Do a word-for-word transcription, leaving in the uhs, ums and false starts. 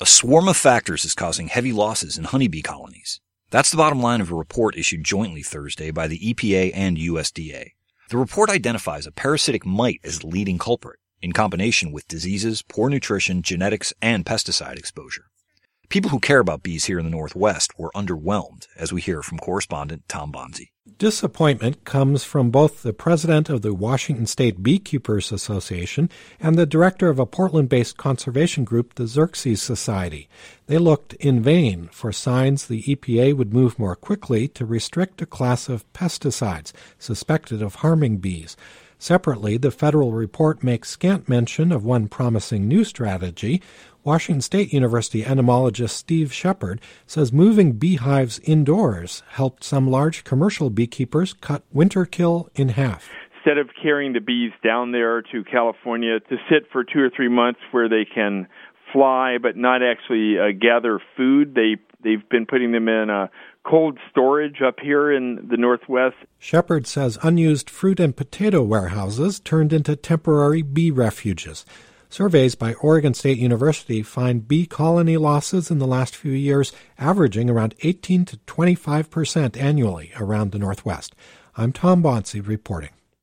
A swarm of factors is causing heavy losses in honeybee colonies. That's the bottom line of a report issued jointly Thursday by the E P A and U S D A. The report identifies a parasitic mite as the leading culprit, in combination with diseases, poor nutrition, genetics, and pesticide exposure. People who care about bees here in the Northwest were underwhelmed, as we hear from correspondent Tom Bonzi. Disappointment comes from both the president of the Washington State Beekeepers Association and the director of a Portland-based conservation group, the Xerces Society. They looked in vain for signs the E P A would move more quickly to restrict a class of pesticides suspected of harming bees. Separately, the federal report makes scant mention of one promising new strategy. Washington State University entomologist Steve Shepard says moving beehives indoors helped some large commercial beekeepers cut winter kill in half. Instead of carrying the bees down there to California to sit for two or three months where they can fly but not actually uh, gather food, they, they've been putting them in a cold storage up here in the Northwest. Shepard says unused fruit and potato warehouses turned into temporary bee refuges. Surveys by Oregon State University find bee colony losses in the last few years averaging around eighteen to twenty-five percent annually around the Northwest. I'm Tom Bonzi reporting.